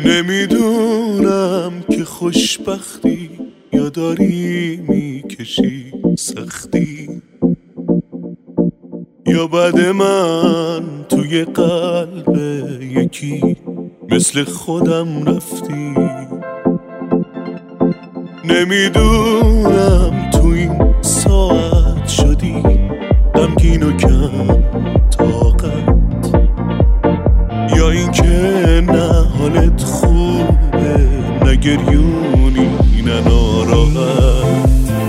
نمیدونم که خوشبختی یا داری میکشی سختی، یا بعد من توی قلب یکی مثل خودم رفتی. نمیدونم تو این ساعت شدی غمگین و کم طاقت، یا این که نه حالت خوبه نه گریونی نه ناراحت.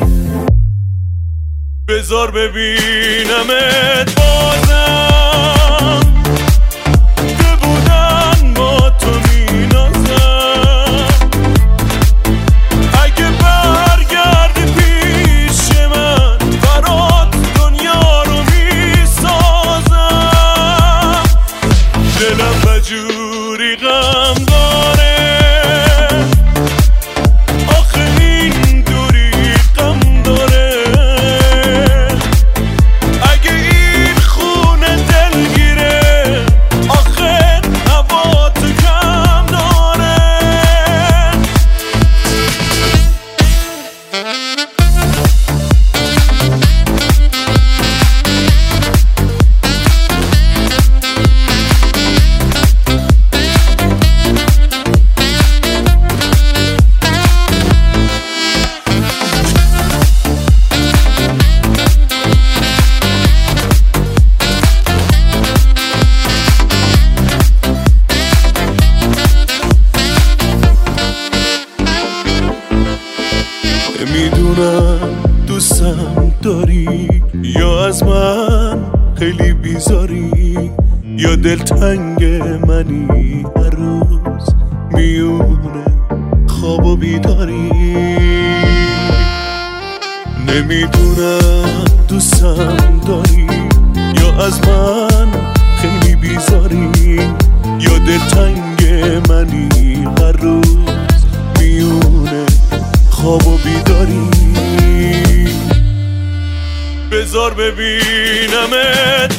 بذار ببینمت بازم که بودن با تو مینازم. اگه برگردی پیش من برات دنیا رو میسازم. دلم بجوری غم داره آخه این دوری غم داره. اگه این خونه دلگیره آخه هوا تو کم داره. نمیدونم دوستم داری یا از من خیلی بیزاری، یا دلتنگ منی هر روز میونه خواب و بیداری. نمیدونم دوستم داری یا از من خیلی بیزاری، یا دلتنگ منی هر روز میونه خواب و بیداری. بذار ببینمت